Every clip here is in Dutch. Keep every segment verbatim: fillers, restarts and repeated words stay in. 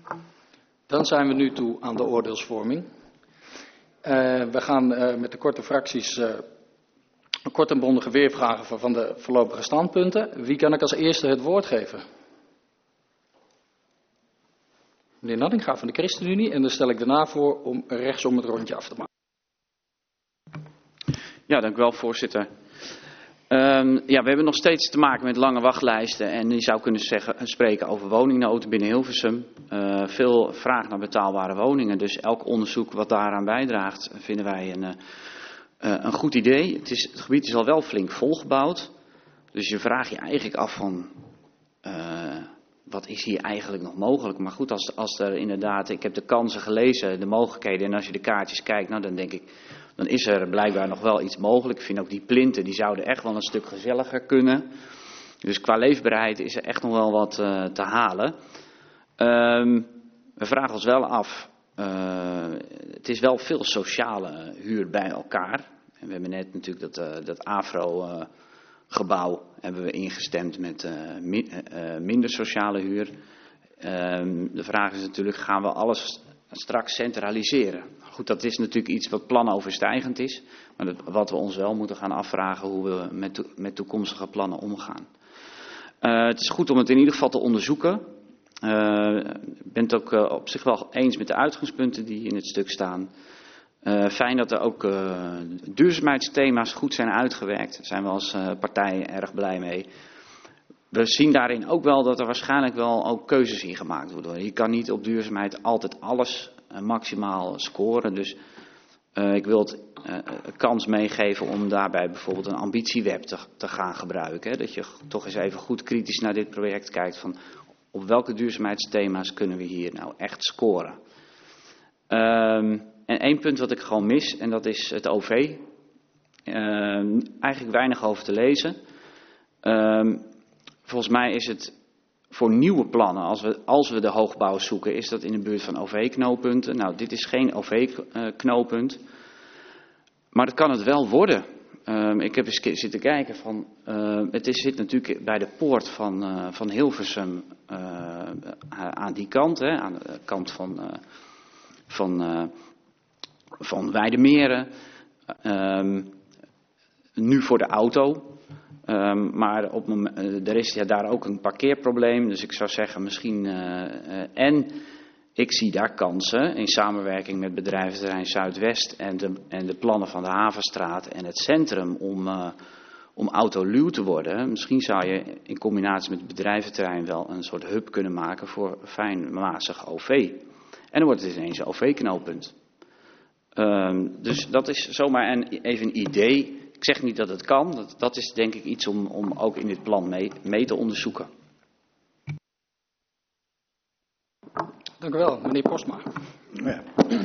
Dan zijn we nu toe aan de oordeelsvorming. Uh, we gaan uh, met de korte fracties uh, een kort en bondige weervragen van de voorlopige standpunten. Wie kan ik als eerste het woord geven? Meneer Naddinga van de ChristenUnie, en dan stel ik daarna voor om rechtsom het rondje af te maken. Ja, dank u wel, voorzitter. Um, ja, we hebben nog steeds te maken met lange wachtlijsten en je zou kunnen zeggen, spreken over woningnood binnen Hilversum. Uh, veel vraag naar betaalbare woningen, dus elk onderzoek wat daaraan bijdraagt vinden wij een, uh, een goed idee. Het, is, het gebied is al wel flink volgebouwd, dus je vraagt je eigenlijk af van uh, wat is hier eigenlijk nog mogelijk. Maar goed, als, als er inderdaad, ik heb de kansen gelezen, de mogelijkheden en als je de kaartjes kijkt, nou dan denk ik, dan is er blijkbaar nog wel iets mogelijk. Ik vind ook die plinten, die zouden echt wel een stuk gezelliger kunnen. Dus qua leefbaarheid is er echt nog wel wat uh, te halen. Um, we vragen ons wel af, uh, het is wel veel sociale huur bij elkaar. En we hebben net natuurlijk dat, uh, dat Afro-gebouw uh, hebben we ingestemd met uh, mi- uh, minder sociale huur. Um, de vraag is natuurlijk, gaan we alles straks centraliseren? Goed, dat is natuurlijk iets wat planoverstijgend is. Maar dat, wat we ons wel moeten gaan afvragen hoe we met, to, met toekomstige plannen omgaan. Uh, het is goed om het in ieder geval te onderzoeken. Uh, ik ben het ook uh, op zich wel eens met de uitgangspunten die in het stuk staan. Uh, fijn dat er ook uh, duurzaamheidsthema's goed zijn uitgewerkt. Daar zijn we als uh, partij erg blij mee. We zien daarin ook wel dat er waarschijnlijk wel ook keuzes in gemaakt worden. Je kan niet op duurzaamheid altijd alles uh, maximaal scoren. Dus uh, ik wil het uh, een kans meegeven om daarbij bijvoorbeeld een ambitieweb te, te gaan gebruiken. Hè? Dat je toch eens even goed kritisch naar dit project kijkt van op welke duurzaamheidsthema's kunnen we hier nou echt scoren. Um, en één punt wat ik gewoon mis en dat is het O V. Uh, eigenlijk weinig over te lezen. Um, Volgens mij is het voor nieuwe plannen, als we, als we de hoogbouw zoeken, is dat in de buurt van O V-knooppunten. Nou, dit is geen O V-knooppunt, maar dat kan het wel worden. Um, ik heb eens zitten kijken van, uh, het is, zit natuurlijk bij de poort van, uh, van Hilversum uh, aan die kant, hè, aan de kant van, uh, van, uh, van Weidemeren. Um, nu voor de auto. Um, maar op, uh, er is ja, daar ook een parkeerprobleem. Dus ik zou zeggen misschien... Uh, uh, en ik zie daar kansen in samenwerking met bedrijventerrein Zuidwest en de, en de plannen van de Havenstraat en het centrum om, uh, om autoluw te worden. Misschien zou je in combinatie met het bedrijventerrein wel een soort hub kunnen maken voor fijnmazig O V. En dan wordt het ineens een O V-knooppunt. Um, dus dat is zomaar een, even een idee. Ik zeg niet dat het kan, dat, dat is denk ik iets om, om ook in dit plan mee, mee te onderzoeken. Dank u wel, meneer Postma. Ja,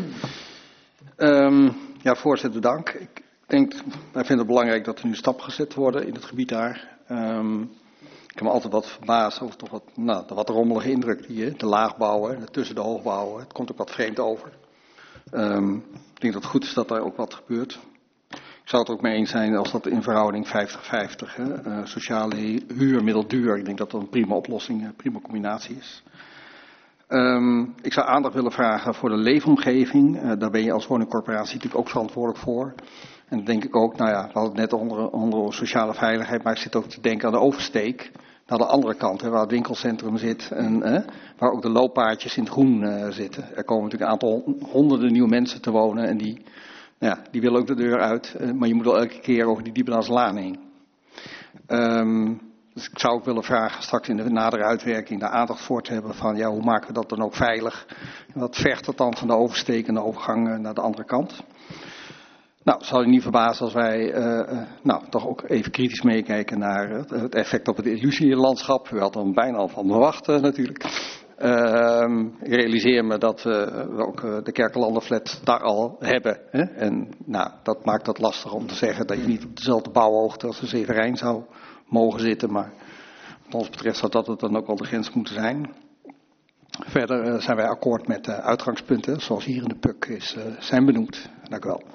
um, ja voorzitter, dank. Ik denk, wij vinden het belangrijk dat er nu stappen gezet worden in het gebied daar. Um, ik heb me altijd wat verbaasd over toch wat, nou, de wat rommelige indruk die je, de laagbouwen, de tussen de hoogbouwen, het komt ook wat vreemd over. Um, ik denk dat het goed is dat daar ook wat gebeurt. Ik zou het ook mee eens zijn als dat in verhouding vijftig vijftig, hè, uh, sociale huur, middelduur. Ik denk dat dat een prima oplossing, een prima combinatie is. Um, ik zou aandacht willen vragen voor de leefomgeving. Uh, daar ben je als woningcorporatie natuurlijk ook verantwoordelijk voor. En dan denk ik ook, nou ja, we hadden het net onder, onder sociale veiligheid, maar ik zit ook te denken aan de oversteek. Naar de andere kant, hè, waar het winkelcentrum zit en eh, waar ook de looppaadjes in het groen uh, zitten. Er komen natuurlijk een aantal honderden nieuwe mensen te wonen en die... Ja, die willen ook de deur uit, maar je moet wel elke keer over die Diependaelslaan heen. Um, dus ik zou ook willen vragen straks in de nadere uitwerking daar aandacht voor te hebben van ja, hoe maken we dat dan ook veilig? En wat vergt dat dan van de oversteek en de overgang naar de andere kant? Nou, het zal je niet verbazen als wij uh, nou, toch ook even kritisch meekijken naar het, het effect op het illusielandschap. U had er bijna al van verwacht uh, natuurlijk. Uh, ik realiseer me dat uh, we ook uh, de Kerkelanderflat daar al hebben. Hè? En nou, dat maakt het lastig om te zeggen dat je niet op dezelfde bouwhoogte als de Zeverijn zou mogen zitten. Maar wat ons betreft zou dat het dan ook wel de grens moeten zijn. Verder uh, zijn wij akkoord met de uitgangspunten zoals hier in de P U C is, uh, zijn benoemd. Dank u wel.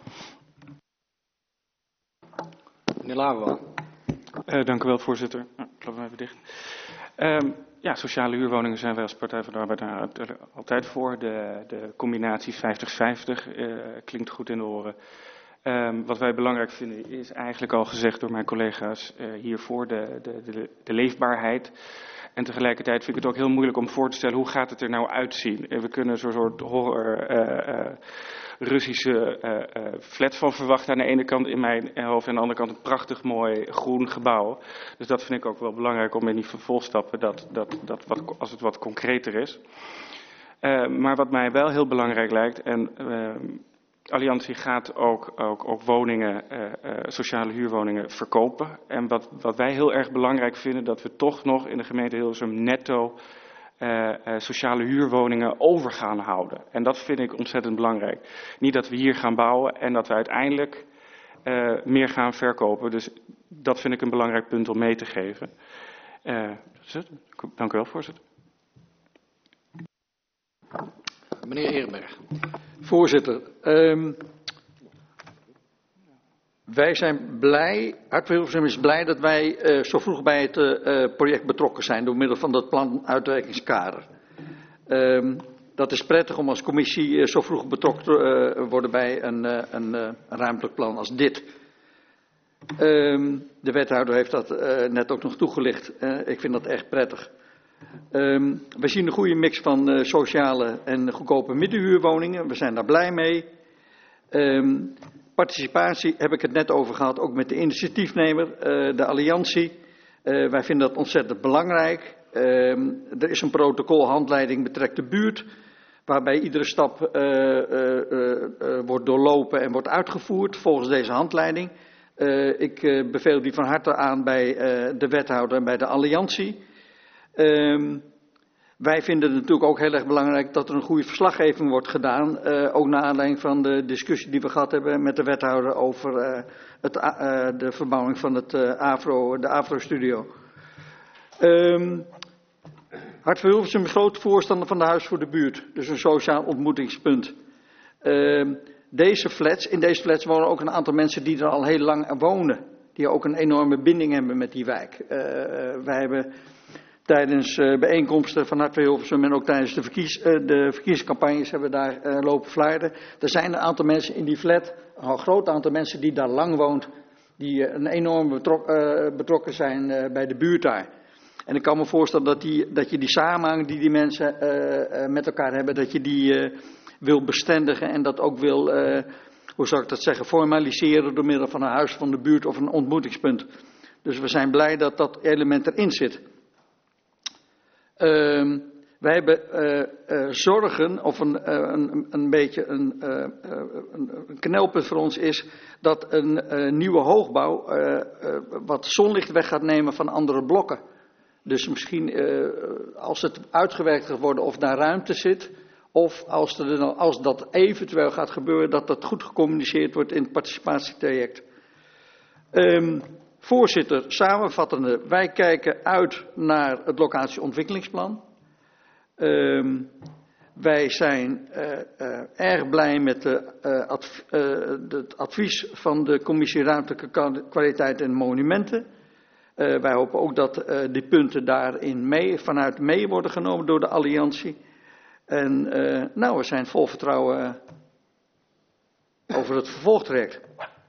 Meneer Laverwal. Uh, dank u wel, voorzitter. Nou, ik klap hem even dicht. Um, ja, sociale huurwoningen zijn wij als Partij van de Arbeid daar altijd voor. De, de combinatie vijftig vijftig uh, klinkt goed in de oren. Um, wat wij belangrijk vinden is eigenlijk al gezegd door mijn collega's uh, hiervoor de, de, de, de leefbaarheid. En tegelijkertijd vind ik het ook heel moeilijk om voor te stellen hoe gaat het er nou uitzien. En we kunnen zo'n soort horror uh, uh, Russische uh, uh, flat van verwachten aan de ene kant in mijn hoofd en aan de andere kant een prachtig mooi groen gebouw. Dus dat vind ik ook wel belangrijk om in die vervolgstappen dat, dat, dat wat, als het wat concreter is. Uh, maar wat mij wel heel belangrijk lijkt en uh, Alliantie gaat ook, ook, ook woningen, uh, uh, sociale huurwoningen verkopen. En wat, wat wij heel erg belangrijk vinden, dat we toch nog in de gemeente Hilversum netto uh, uh, sociale huurwoningen over gaan houden. En dat vind ik ontzettend belangrijk. Niet dat we hier gaan bouwen en dat we uiteindelijk uh, meer gaan verkopen. Dus dat vind ik een belangrijk punt om mee te geven. Uh, dat is het. Dank u wel, voorzitter. Meneer Ehrenberg. Voorzitter, um, wij zijn blij, Hart voor Hilversum is blij dat wij uh, zo vroeg bij het uh, project betrokken zijn door middel van dat plan uitwerkingskader. Um, dat is prettig om als commissie uh, zo vroeg betrokken te uh, worden bij een, uh, een, uh, een ruimtelijk plan als dit. Um, de wethouder heeft dat uh, net ook nog toegelicht. Uh, ik vind dat echt prettig. Um, we zien een goede mix van uh, sociale en goedkope middenhuurwoningen. We zijn daar blij mee. Um, participatie heb ik het net over gehad, ook met de initiatiefnemer, uh, de Alliantie. Uh, wij vinden dat ontzettend belangrijk. Um, er is een protocolhandleiding betreft de buurt, waarbij iedere stap uh, uh, uh, uh, wordt doorlopen en wordt uitgevoerd volgens deze handleiding. Uh, ik uh, beveel die van harte aan bij uh, de wethouder en bij de Alliantie. Um, wij vinden het natuurlijk ook heel erg belangrijk dat er een goede verslaggeving wordt gedaan. Uh, ook naar aanleiding van de discussie die we gehad hebben met de wethouder over uh, het, uh, de verbouwing van het, uh, Afro, de Afro-studio. Um, Hart voor Hilversum is groot voorstander van de Huis voor de Buurt. Dus een sociaal ontmoetingspunt. Um, deze flats, in deze flats wonen ook een aantal mensen die er al heel lang wonen. Die ook een enorme binding hebben met die wijk. Uh, wij hebben tijdens uh, bijeenkomsten van Hart voor Hilversum en ook tijdens de, verkies, uh, de verkiezingscampagnes hebben we daar uh, lopen flyeren. Er zijn een aantal mensen in die flat, een groot aantal mensen die daar lang woont, die uh, een enorm betrok, uh, betrokken zijn uh, bij de buurt daar. En ik kan me voorstellen dat, die, dat je die samenhang die die mensen uh, uh, met elkaar hebben, dat je die uh, wil bestendigen en dat ook wil, uh, hoe zou ik dat zeggen, formaliseren door middel van een huis van de buurt of een ontmoetingspunt. Dus we zijn blij dat dat element erin zit. Uh, wij hebben uh, uh, zorgen, of een, uh, een, een beetje een, uh, een, een knelpunt voor ons is, dat een uh, nieuwe hoogbouw uh, uh, wat zonlicht weg gaat nemen van andere blokken. Dus misschien uh, als het uitgewerkt gaat worden of daar ruimte zit, of als, er, als dat eventueel gaat gebeuren, dat dat goed gecommuniceerd wordt in het participatietraject. Um, Voorzitter, samenvattende, wij kijken uit naar het locatieontwikkelingsplan. Um, wij zijn uh, uh, erg blij met de, uh, adv uh, het advies van de Commissie Ruimtelijke Kwaliteit en Monumenten. Uh, wij hopen ook dat uh, die punten daarin mee, vanuit mee worden genomen door de Alliantie. En uh, nou, we zijn vol vertrouwen uh, over het vervolgtraject.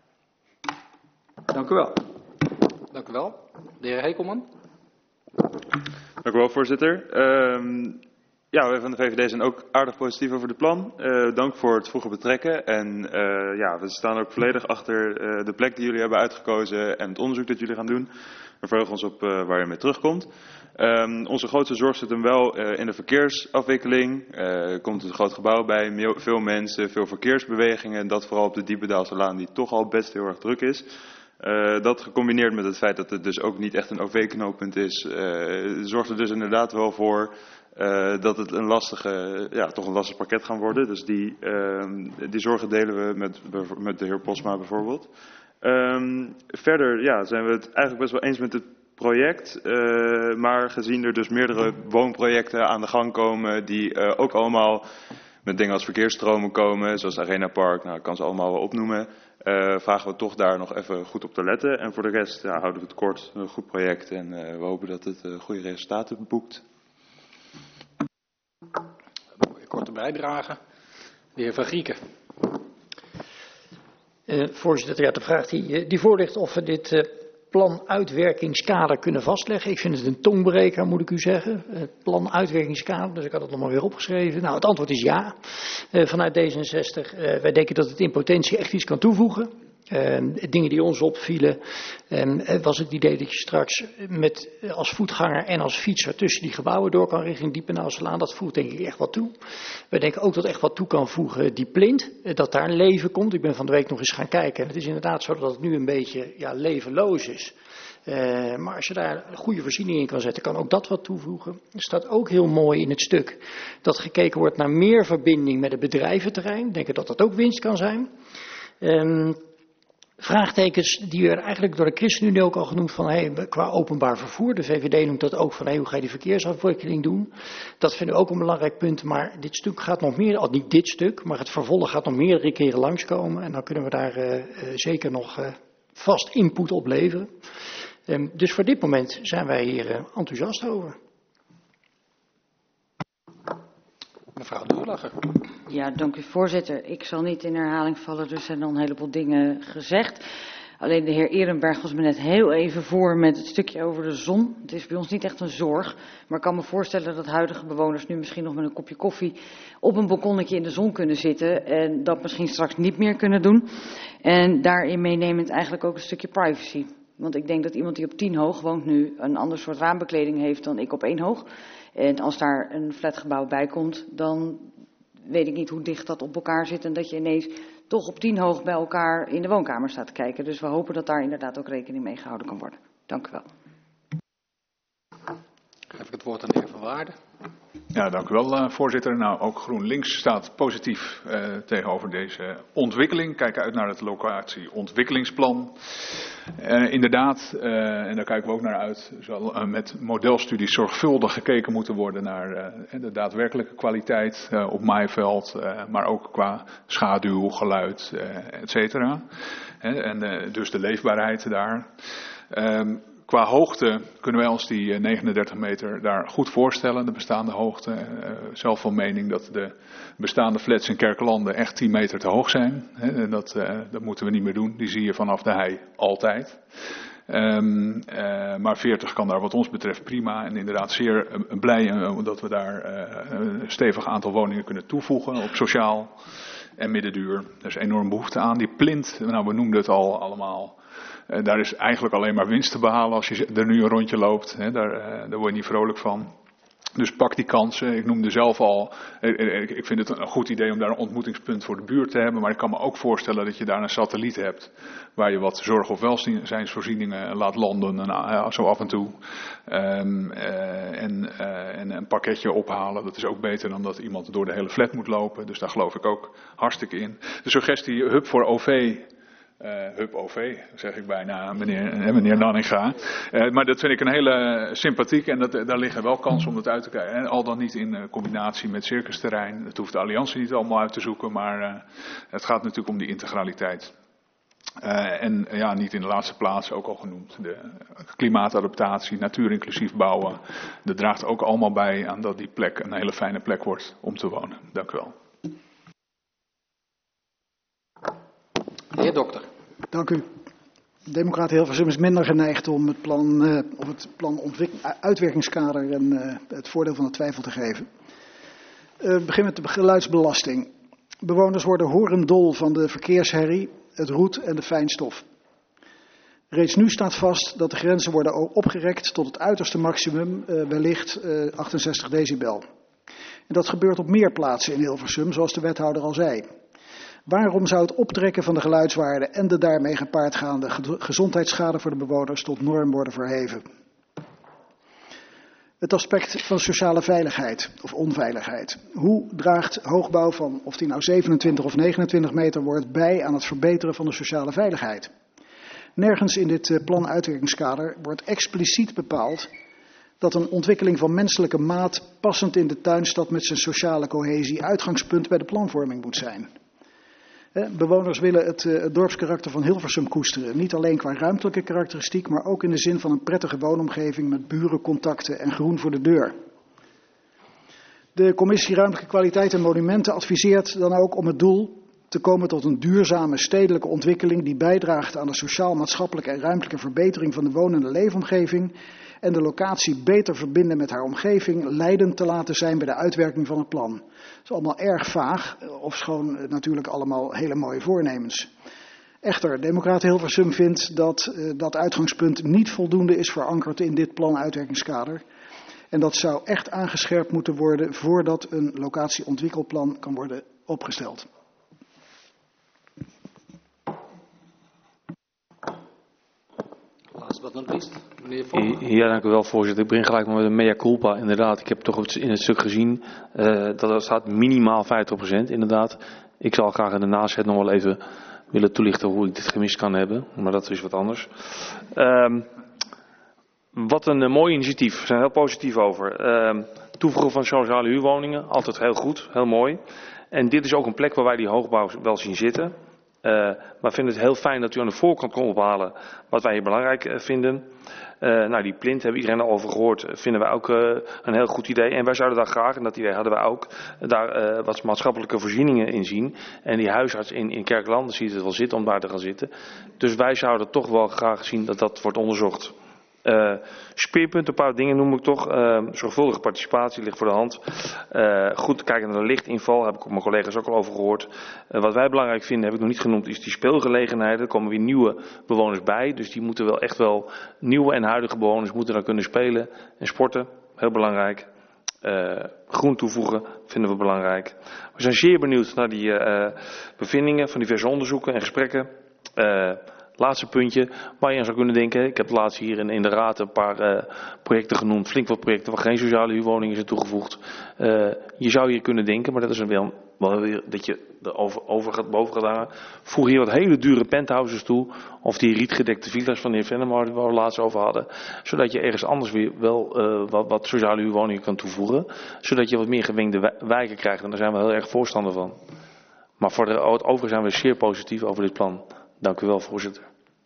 Dank u wel. Dank u wel. De heer Hekelman. Dank u wel, voorzitter. Um, ja, wij van de V V D zijn ook aardig positief over het plan. Uh, dank voor het vroege betrekken. En uh, ja, we staan ook volledig achter uh, de plek die jullie hebben uitgekozen en het onderzoek dat jullie gaan doen. We verheugen ons op uh, waar je mee terugkomt. Um, onze grootste zorg zit hem wel uh, in de verkeersafwikkeling. Er uh, komt een groot gebouw bij, veel mensen, veel verkeersbewegingen. En dat vooral op de Diependaalse Laan die toch al best heel erg druk is. Uh, dat gecombineerd met het feit dat het dus ook niet echt een O V-knooppunt is, uh, zorgt er dus inderdaad wel voor uh, dat het een lastige, ja, toch een lastig pakket gaan worden. Dus die, uh, die zorgen delen we met, met de heer Posma bijvoorbeeld. Um, verder ja, zijn we het eigenlijk best wel eens met het project, uh, maar gezien er dus meerdere woonprojecten aan de gang komen die uh, ook allemaal met dingen als verkeersstromen komen, zoals Arena Park, nou ik kan ze allemaal wel opnoemen. Uh, vragen we toch daar nog even goed op te letten. En voor de rest ja, houden we het kort, een goed project en uh, we hopen dat het uh, goede resultaten boekt. korte bijdrage. De heer Van Grieken. Uh, voorzitter, ja, de vraag die, die voor ligt of we dit uh, plan uitwerkingskader kunnen vastleggen. Ik vind het een tongbreker, moet ik u zeggen. Het plan uitwerkingskader, dus ik had het nog maar weer opgeschreven. Nou, het antwoord is ja. Uh, vanuit D zesenzestig, uh, wij denken dat het in potentie echt iets kan toevoegen. Uh, dingen die ons opvielen, uh, was het idee dat je straks met, uh, als voetganger en als fietser tussen die gebouwen door kan richting Diepenauwselaan. Dat voegt denk ik echt wat toe. We denken ook dat echt wat toe kan voegen die plint, uh, dat daar leven komt. Ik ben van de week nog eens gaan kijken en het is inderdaad zo dat het nu een beetje ja, levenloos is. Uh, maar als je daar goede voorzieningen in kan zetten, kan ook dat wat toevoegen. Er staat ook heel mooi in het stuk dat gekeken wordt naar meer verbinding met het bedrijventerrein. Ik denk dat dat ook winst kan zijn. Um, Vraagtekens die er eigenlijk door de ChristenUnie ook al genoemd van hey, qua openbaar vervoer. De V V D noemt dat ook van hey, hoe ga je die verkeersafwikkeling doen. Dat vinden we ook een belangrijk punt, maar dit stuk gaat nog meer, al niet dit stuk, maar het vervolg gaat nog meerdere keren langskomen. En dan kunnen we daar uh, uh, zeker nog uh, vast input op leveren. Um, dus voor dit moment zijn wij hier uh, enthousiast over. Mevrouw Doerlacher. Ja, dank u voorzitter. Ik zal niet in herhaling vallen, er zijn al een heleboel dingen gezegd. Alleen de heer Ehrenberg was me net heel even voor met het stukje over de zon. Het is bij ons niet echt een zorg, maar ik kan me voorstellen dat huidige bewoners nu misschien nog met een kopje koffie op een balkonnetje in de zon kunnen zitten en dat misschien straks niet meer kunnen doen. En daarin meenemend eigenlijk ook een stukje privacy. Want ik denk dat iemand die op tien hoog woont nu een ander soort raambekleding heeft dan ik op één hoog. En als daar een flatgebouw bij komt, dan weet ik niet hoe dicht dat op elkaar zit en dat je ineens toch op tien hoog bij elkaar in de woonkamer staat te kijken. Dus we hopen dat daar inderdaad ook rekening mee gehouden kan worden. Dank u wel. Geef ik het woord aan de heer Van Waarden. Ja, dank u wel, uh, voorzitter. Nou, ook GroenLinks staat positief uh, tegenover deze ontwikkeling. Kijken uit naar het locatie-ontwikkelingsplan. Uh, inderdaad, uh, en daar kijken we ook naar uit, zal uh, met modelstudies zorgvuldig gekeken moeten worden naar uh, de daadwerkelijke kwaliteit uh, op maaiveld, uh, maar ook qua schaduw, geluid, uh, et cetera. Uh, en uh, dus de leefbaarheid daar. Uh, Qua hoogte kunnen wij ons die negenendertig meter daar goed voorstellen, de bestaande hoogte. Uh, zelf van mening dat de bestaande flats in Kerkelanden echt tien meter te hoog zijn. He, en dat, uh, dat moeten we niet meer doen, die zie je vanaf de hei altijd. Um, uh, maar veertig kan daar wat ons betreft prima en inderdaad zeer uh, blij uh, dat we daar uh, een stevig aantal woningen kunnen toevoegen op sociaal en middenduur. Er is enorm behoefte aan. Die plint, nou we noemden het al allemaal. Uh, daar is eigenlijk alleen maar winst te behalen als je er nu een rondje loopt. Hè, daar, uh, daar word je niet vrolijk van. Dus pak die kansen. Ik noemde zelf al, ik vind het een goed idee om daar een ontmoetingspunt voor de buurt te hebben. Maar ik kan me ook voorstellen dat je daar een satelliet hebt. Waar je wat zorg- of welzijnsvoorzieningen laat landen. En, uh, zo af en toe. Um, uh, en, uh, en een pakketje ophalen. Dat is ook beter dan dat iemand door de hele flat moet lopen. Dus daar geloof ik ook hartstikke in. De suggestie hub voor O V. Uh, hub O V, zeg ik bijna, meneer, meneer Nanninga. Uh, maar dat vind ik een hele sympathiek en dat, daar liggen wel kansen om dat uit te krijgen. En al dan niet in uh, combinatie met circusterrein. Dat hoeft de alliantie niet allemaal uit te zoeken, maar uh, het gaat natuurlijk om die integraliteit. Uh, en uh, ja, niet in de laatste plaats ook al genoemd. De klimaatadaptatie, natuurinclusief bouwen. Dat draagt ook allemaal bij aan dat die plek een hele fijne plek wordt om te wonen. Dank u wel. De heer Dokter. Dank u. Democraten Hilversum is minder geneigd om het plan, uh, of het plan uitwerkingskader en uh, het voordeel van de twijfel te geven. Uh, we beginnen met de geluidsbelasting. Bewoners worden horendol van de verkeersherrie, het roet en de fijnstof. Reeds nu staat vast dat de grenzen worden opgerekt tot het uiterste maximum, uh, wellicht uh, achtenzestig decibel. En dat gebeurt op meer plaatsen in Hilversum, zoals de wethouder al zei. Waarom zou het optrekken van de geluidswaarde en de daarmee gepaardgaande gezondheidsschade voor de bewoners tot norm worden verheven? Het aspect van sociale veiligheid of onveiligheid. Hoe draagt hoogbouw van, of die nou zevenentwintig of negenentwintig meter wordt, bij aan het verbeteren van de sociale veiligheid? Nergens in dit plan uitwerkingskader wordt expliciet bepaald dat een ontwikkeling van menselijke maat passend in de tuinstad met zijn sociale cohesie uitgangspunt bij de planvorming moet zijn. Bewoners willen het, het dorpskarakter van Hilversum koesteren. Niet alleen qua ruimtelijke karakteristiek, maar ook in de zin van een prettige woonomgeving met burencontacten en groen voor de deur. De Commissie Ruimtelijke Kwaliteit en Monumenten adviseert dan ook om het doel te komen tot een duurzame stedelijke ontwikkeling die bijdraagt aan de sociaal-maatschappelijke en ruimtelijke verbetering van de woon- en leefomgeving en de locatie beter verbinden met haar omgeving, leidend te laten zijn bij de uitwerking van het plan. Dat is allemaal erg vaag, ofschoon natuurlijk allemaal hele mooie voornemens. Echter, Democraten Hilversum vindt dat uh, dat uitgangspunt niet voldoende is verankerd in dit plan-uitwerkingskader. En dat zou echt aangescherpt moeten worden voordat een locatieontwikkelplan kan worden opgesteld. Last but not least, meneer Vonk. Ja, dank u wel, voorzitter. Ik begin gelijk maar met een mea culpa. Inderdaad, ik heb toch in het stuk gezien uh, dat er staat minimaal vijftig procent. Inderdaad, ik zal graag in de nazet nog wel even willen toelichten hoe ik dit gemist kan hebben. Maar dat is wat anders. Um, wat een uh, mooi initiatief. We zijn heel positief over. Um, toevoegen van sociale huurwoningen, altijd heel goed, heel mooi. En dit is ook een plek waar wij die hoogbouw wel zien zitten. Uh, maar vinden het heel fijn dat u aan de voorkant kon ophalen wat wij hier belangrijk uh, vinden. Uh, nou, die plint hebben iedereen al over gehoord, vinden wij ook uh, een heel goed idee. En wij zouden daar graag, en dat idee hadden wij ook, uh, daar uh, wat maatschappelijke voorzieningen in zien. En die huisarts in, in Kerklanden ziet het wel zitten om daar te gaan zitten. Dus wij zouden toch wel graag zien dat dat wordt onderzocht. Uh, speerpunt, een paar dingen noem ik toch. Uh, zorgvuldige participatie ligt voor de hand. Uh, goed kijken naar de lichtinval, heb ik ook mijn collega's ook al over gehoord. Uh, wat wij belangrijk vinden, heb ik nog niet genoemd, is die speelgelegenheden. Er komen weer nieuwe bewoners bij, dus die moeten wel echt wel, nieuwe en huidige bewoners moeten dan kunnen spelen en sporten. Heel belangrijk. Uh, groen toevoegen vinden we belangrijk. We zijn zeer benieuwd naar die uh, bevindingen van diverse onderzoeken en gesprekken. Uh, Laatste puntje waar je aan zou kunnen denken. Ik heb laatst hier in, in de raad een paar uh, projecten genoemd. Flink wat projecten waar geen sociale huurwoningen zijn toegevoegd. Uh, je zou hier kunnen denken, maar dat is een wel, wel weer dat je er over, over gaat, boven gaat hangen. Voeg hier wat hele dure penthouses toe. Of die rietgedekte villa's van de heer Venema waar we het laatst over hadden. Zodat je ergens anders weer wel uh, wat, wat sociale huurwoningen kan toevoegen. Zodat je wat meer gewengde wijken krijgt. En daar zijn we heel erg voorstander van. Maar voor de, het overige zijn we zeer positief over dit plan. Dank u wel, voorzitter.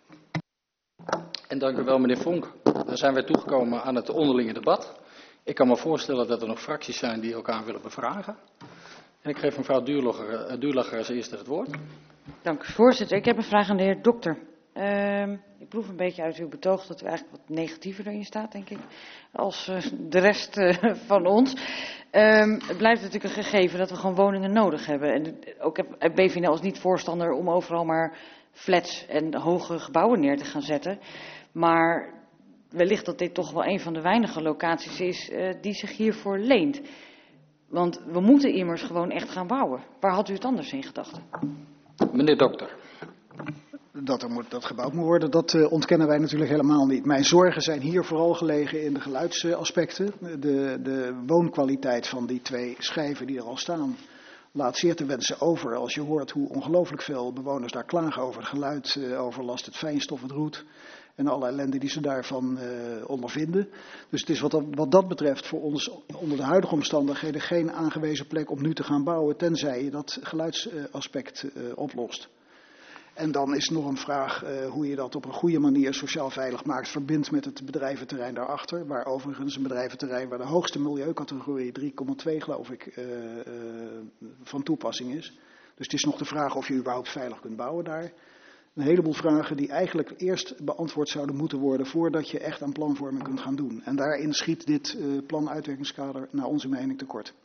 En dank u wel, meneer Vonk. Dan zijn wij toegekomen aan het onderlinge debat. Ik kan me voorstellen dat er nog fracties zijn die elkaar willen bevragen. En ik geef mevrouw Duurlacher, Duurlacher als eerste het woord. Dank u, voorzitter. Ik heb een vraag aan de heer Dokter. Uh, ik proef een beetje uit uw betoog dat u eigenlijk wat negatiever erin staat, denk ik, als uh, de rest uh, van ons. Um, het blijft natuurlijk een gegeven dat we gewoon woningen nodig hebben. En ook B V N L is niet voorstander om overal maar flats en hoge gebouwen neer te gaan zetten. Maar wellicht dat dit toch wel een van de weinige locaties is uh, die zich hiervoor leent. Want we moeten immers gewoon echt gaan bouwen. Waar had u het anders in gedachten? Meneer Dokter. Dat er moet, dat gebouwd moet worden, dat uh, ontkennen wij natuurlijk helemaal niet. Mijn zorgen zijn hier vooral gelegen in de geluidsaspecten. De, de woonkwaliteit van die twee schijven die er al staan laat zeer te wensen over. Als je hoort hoe ongelooflijk veel bewoners daar klagen over het geluid, uh, overlast, het fijnstof, het roet en alle ellende die ze daarvan uh, ondervinden. Dus het is wat dat, wat dat betreft voor ons onder de huidige omstandigheden geen aangewezen plek om nu te gaan bouwen, tenzij je dat geluidsaspect uh, oplost. En dan is nog een vraag uh, hoe je dat op een goede manier sociaal veilig maakt, verbindt met het bedrijventerrein daarachter, waar overigens een bedrijventerrein waar de hoogste milieucategorie drie komma twee geloof ik uh, uh, van toepassing is. Dus het is nog de vraag of je überhaupt veilig kunt bouwen daar. Een heleboel vragen die eigenlijk eerst beantwoord zouden moeten worden voordat je echt aan planvorming kunt gaan doen. En daarin schiet dit uh, planuitwerkingskader naar onze mening tekort.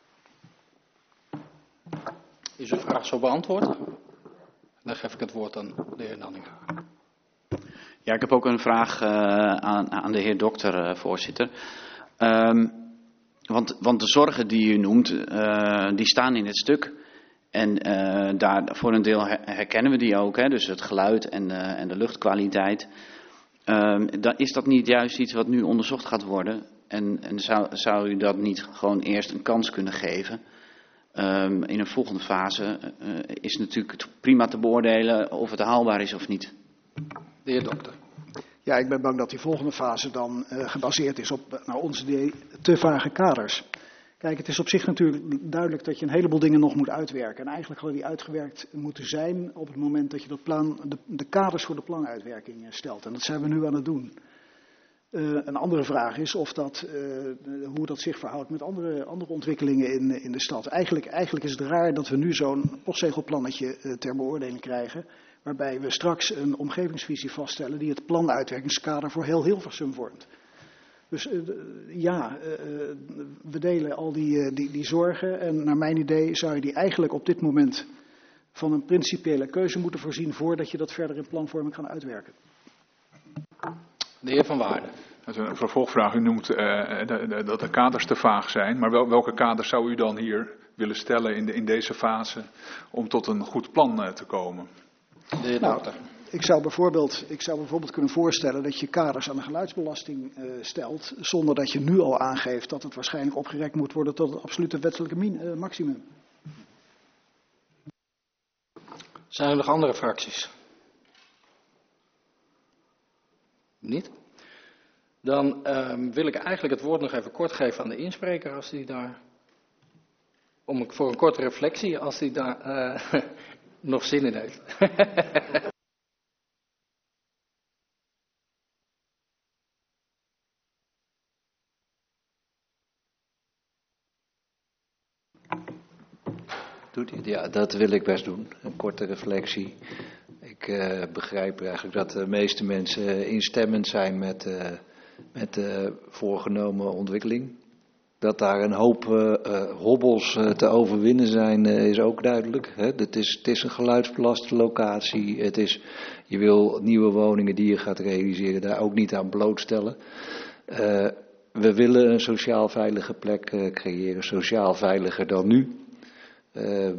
Is uw vraag zo beantwoord? Dan geef ik het woord aan de heer Nanninga. Ja, ik heb ook een vraag uh, aan, aan de heer Dokter, uh, voorzitter. Um, want, want de zorgen die u noemt, uh, die staan in het stuk. En uh, daar, voor een deel herkennen we die ook, hè? Dus het geluid en, uh, en de luchtkwaliteit. Um, dan is dat niet juist iets wat nu onderzocht gaat worden? En, en zou, zou u dat niet gewoon eerst een kans kunnen geven? Um, in een volgende fase uh, is natuurlijk prima te beoordelen of het haalbaar is of niet. De heer Dokter. Ja, ik ben bang dat die volgende fase dan uh, gebaseerd is op, naar ons idee, te vage kaders. Kijk, het is op zich natuurlijk duidelijk dat je een heleboel dingen nog moet uitwerken. En eigenlijk hadden die uitgewerkt moeten zijn op het moment dat je dat plan, de, de kaders voor de planuitwerking stelt. En dat zijn we nu aan het doen. Uh, een andere vraag is of dat, uh, hoe dat zich verhoudt met andere, andere ontwikkelingen in, in de stad. Eigenlijk, eigenlijk is het raar dat we nu zo'n postzegelplannetje uh, ter beoordeling krijgen, waarbij we straks een omgevingsvisie vaststellen die het planuitwerkingskader voor heel Hilversum vormt. Dus uh, ja, uh, we delen al die, uh, die, die zorgen en naar mijn idee zou je die eigenlijk op dit moment van een principiële keuze moeten voorzien voordat je dat verder in planvorming gaat uitwerken. De heer Van Waarden. Dat is een vervolgvraag. U noemt uh, de, de, dat de kaders te vaag zijn. Maar wel, welke kaders zou u dan hier willen stellen in, de, in deze fase om tot een goed plan uh, te komen? De heer nou, dokter. Ik zou, bijvoorbeeld, ik zou bijvoorbeeld kunnen voorstellen dat je kaders aan de geluidsbelasting uh, stelt, zonder dat je nu al aangeeft dat het waarschijnlijk opgerekt moet worden tot het absolute wettelijke min, uh, maximum. Zijn er nog andere fracties? Niet? Dan uh, wil ik eigenlijk het woord nog even kort geven aan de inspreker, als die daar, om voor een korte reflectie, als die daar uh, nog zin in heeft. Ja, dat wil ik best doen. Een korte reflectie. Ik uh, begrijp eigenlijk dat de meeste mensen instemmend zijn met, uh, met de voorgenomen ontwikkeling. Dat daar een hoop uh, uh, hobbels uh, te overwinnen zijn, uh, is ook duidelijk. Hè? Het is, het is een geluidsbelaste locatie. Het is, je wil nieuwe woningen die je gaat realiseren daar ook niet aan blootstellen. Uh, we willen een sociaal veilige plek uh, creëren, sociaal veiliger dan nu. Uh,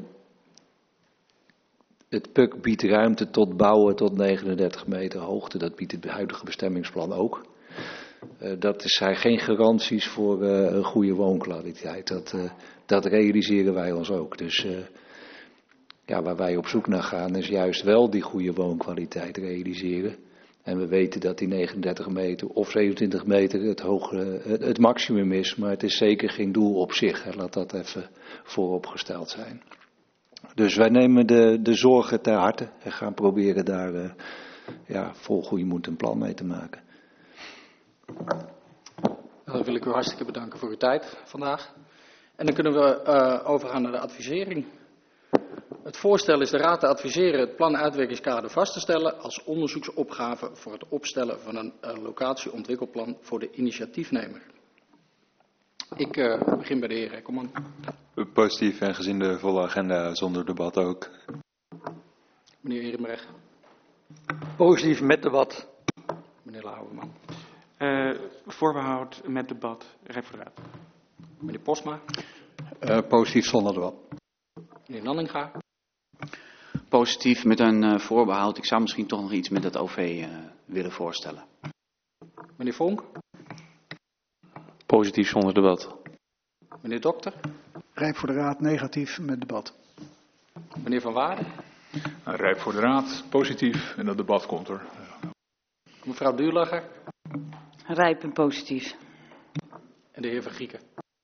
het P U C biedt ruimte tot bouwen tot negenendertig meter hoogte. Dat biedt het huidige bestemmingsplan ook. Uh, dat zijn geen garanties voor uh, een goede woonkwaliteit. Dat, uh, dat realiseren wij ons ook. Dus uh, ja, waar wij op zoek naar gaan is juist wel die goede woonkwaliteit realiseren. En we weten dat die negenendertig meter of zevenentwintig meter het, hoge, het, het maximum is. Maar het is zeker geen doel op zich. Hè. Laat dat even vooropgesteld zijn. Dus wij nemen de, de zorgen ter harte en gaan proberen daar uh, ja, vol goede moed een plan mee te maken. Dan wil ik u hartstikke bedanken voor uw tijd vandaag. En dan kunnen we uh, overgaan naar de advisering. Het voorstel is de Raad te adviseren het planuitwerkingskader vast te stellen als onderzoeksopgave voor het opstellen van een uh, locatieontwikkelplan voor de initiatiefnemer. Ik uh, begin bij de heer Rekkelman. Positief en gezien de volle agenda zonder debat ook. Meneer Ehrenberg. Positief met debat. Meneer Lauwerman. Uh, voorbehoud met debat. Rijp voor de Raad. Meneer Posma. Uh, positief zonder debat. Meneer Nanninga. Positief met een uh, voorbehoud. Ik zou misschien toch nog iets met het O V uh, willen voorstellen. Meneer Vonk. Positief zonder debat. Meneer Dokter. Rijp voor de Raad, negatief met debat. Meneer Van Waarden. Nou, rijp voor de Raad, positief en dat debat komt er. Mevrouw Duurlacher. Rijp en positief. En de heer Van Gieken.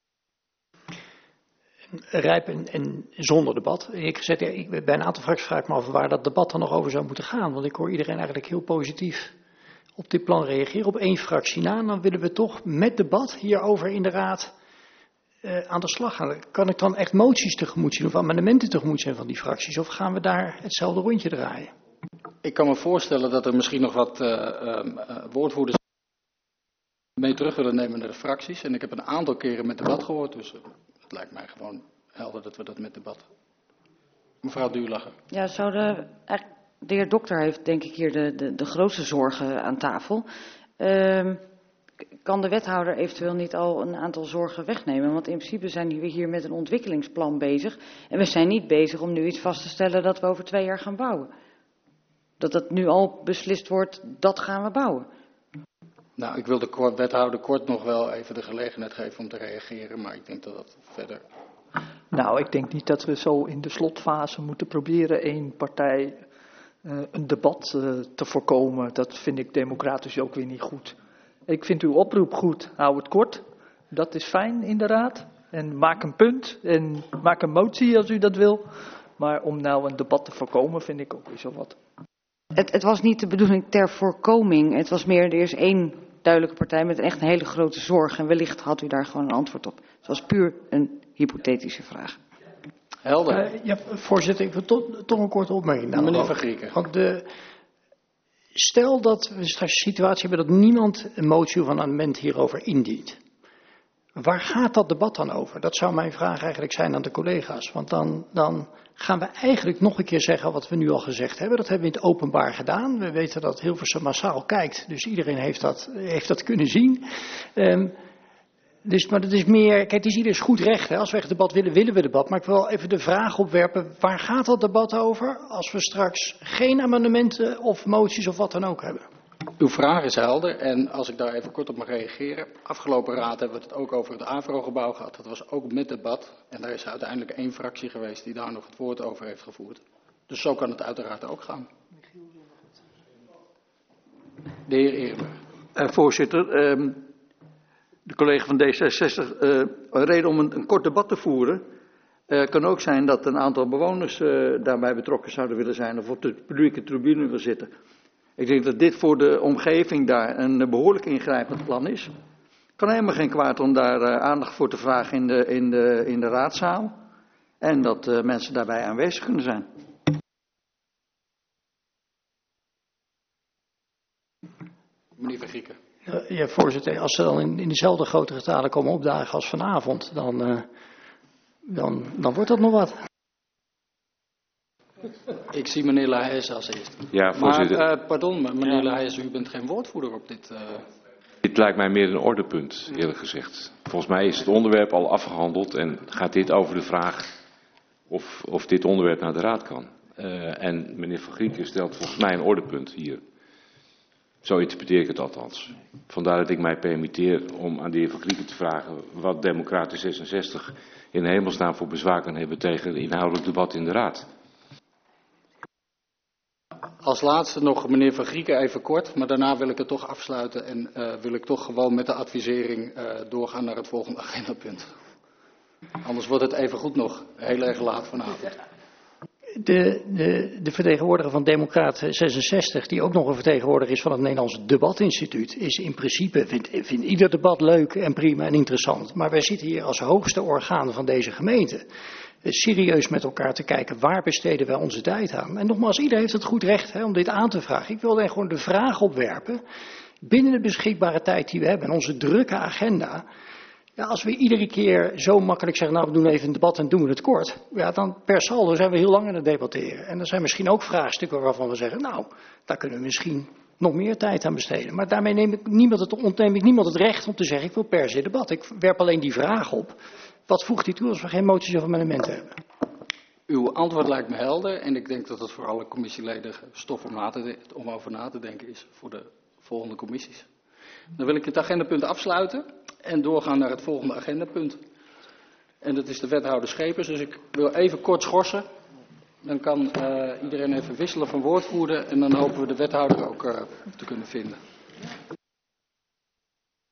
Rijp en, en zonder debat. Ik, gezet, ik, bij een aantal fracties vraag ik me af waar dat debat dan nog over zou moeten gaan. Want ik hoor iedereen eigenlijk heel positief op dit plan reageren. Op één fractie na. En dan willen we toch met debat hierover in de Raad uh, aan de slag gaan. Kan ik dan echt moties tegemoet zien of amendementen tegemoet zijn van die fracties? Of gaan we daar hetzelfde rondje draaien? Ik kan me voorstellen dat er misschien nog wat uh, uh, uh, woordvoerders mee terug willen nemen naar de fracties. En ik heb een aantal keren met debat gehoord. Dus uh, het lijkt mij gewoon helder dat we dat met debat. Mevrouw Duurlacher. Ja, zou de, de heer Dokter heeft denk ik hier de, de, de grootste zorgen aan tafel. Uh, kan de wethouder eventueel niet al een aantal zorgen wegnemen? Want in principe zijn we hier met een ontwikkelingsplan bezig. En we zijn niet bezig om nu iets vast te stellen dat we over twee jaar gaan bouwen. Dat het nu al beslist wordt, dat gaan we bouwen. Nou, ik wil de wethouder kort nog wel even de gelegenheid geven om te reageren. Maar ik denk dat dat verder... Nou, ik denk niet dat we zo in de slotfase moeten proberen één partij uh, een debat uh, te voorkomen. Dat vind ik democratisch ook weer niet goed. Ik vind uw oproep goed. Hou het kort. Dat is fijn in de Raad. En maak een punt en maak een motie als u dat wil. Maar om nou een debat te voorkomen vind ik ook weer zo wat. Het, het was niet de bedoeling ter voorkoming. Het was meer, er is één duidelijke partij met echt een hele grote zorg. En wellicht had u daar gewoon een antwoord op. Het was puur een hypothetische vraag. Helder. Uh, ja, voorzitter, ik wil toch, toch een korte opmerking. Nou, meneer Van Grieken. Want de, stel dat we straks een situatie hebben dat niemand een motie of een amendement hierover indient. Waar gaat dat debat dan over? Dat zou mijn vraag eigenlijk zijn aan de collega's. Want dan, dan gaan we eigenlijk nog een keer zeggen wat we nu al gezegd hebben. Dat hebben we in het openbaar gedaan. We weten dat Hilversum massaal kijkt. Dus iedereen heeft dat, heeft dat kunnen zien. Um, dus, maar dat is meer, kijk, het is ieders goed recht. Hè. Als we echt debat willen, willen we debat. Maar ik wil even de vraag opwerpen, waar gaat dat debat over? Als we straks geen amendementen of moties of wat dan ook hebben. Uw vraag is helder en als ik daar even kort op mag reageren. Afgelopen raad hebben we het ook over het AVRO-gebouw gehad. Dat was ook met debat en daar is uiteindelijk één fractie geweest die daar nog het woord over heeft gevoerd. Dus zo kan het uiteraard ook gaan. De heer Ehrenberg. Uh, voorzitter, uh, de collega van D zesenzestig, uh, een reden om een, een kort debat te voeren. Het uh, kan ook zijn dat een aantal bewoners uh, daarbij betrokken zouden willen zijn of op de publieke tribune willen zitten. Ik denk dat dit voor de omgeving daar een behoorlijk ingrijpend plan is. Het kan helemaal geen kwaad om daar uh, aandacht voor te vragen in de, in de, in de raadzaal. En dat uh, mensen daarbij aanwezig kunnen zijn. Meneer Van Grieken. Uh, ja, voorzitter, als ze dan in, in dezelfde grote getalen komen opdagen als vanavond, dan, uh, dan, dan wordt dat nog wat. Ik zie meneer Lahaye als eerste. Ja, voorzitter. Maar, uh, pardon, meneer ja. Lahaye, u bent geen woordvoerder op dit... Uh... Dit lijkt mij meer een ordepunt, eerlijk gezegd. Volgens mij is het onderwerp al afgehandeld en gaat dit over de vraag of, of dit onderwerp naar de raad kan. Uh, en meneer Van Grieken stelt volgens mij een ordepunt hier. Zo interpreteer ik het althans. Vandaar dat ik mij permitteer om aan de heer Van Grieken te vragen wat Democratisch zesenzestig in hemelsnaam voor bezwaar kan hebben tegen het inhoudelijk debat in de raad. Als laatste nog meneer Van Grieken even kort, maar daarna wil ik het toch afsluiten en uh, wil ik toch gewoon met de advisering uh, doorgaan naar het volgende agendapunt. Anders wordt het even goed nog heel erg laat vanavond. De, de, de vertegenwoordiger van Democraat zesenzestig, die ook nog een vertegenwoordiger is van het Nederlands Debatinstituut, is in principe, vindt, vindt ieder debat leuk en prima en interessant. Maar wij zitten hier als hoogste orgaan van deze gemeente serieus met elkaar te kijken, waar besteden wij onze tijd aan? En nogmaals, iedereen heeft het goed recht hè, om dit aan te vragen. Ik wil dan gewoon de vraag opwerpen, binnen de beschikbare tijd die we hebben en onze drukke agenda, ja, als we iedere keer zo makkelijk zeggen, nou we doen even een debat en doen we het kort, ja, dan per saldo zijn we heel lang aan het debatteren. En er zijn misschien ook vraagstukken waarvan we zeggen, nou, daar kunnen we misschien nog meer tijd aan besteden. Maar daarmee neem ik niemand het, ontneem ik niemand het recht om te zeggen, ik wil per se debat. Ik werp alleen die vraag op. Wat voegt u toe als we geen moties of amendementen hebben? Uw antwoord lijkt me helder en ik denk dat het voor alle commissieleden stof om, na te, om over na te denken is voor de volgende commissies. Dan wil ik het agendapunt afsluiten en doorgaan naar het volgende agendapunt. En dat is de wethouder Schepers, dus ik wil even kort schorsen. Dan kan uh, iedereen even wisselen van woordvoerder en dan hopen we de wethouder ook uh, te kunnen vinden.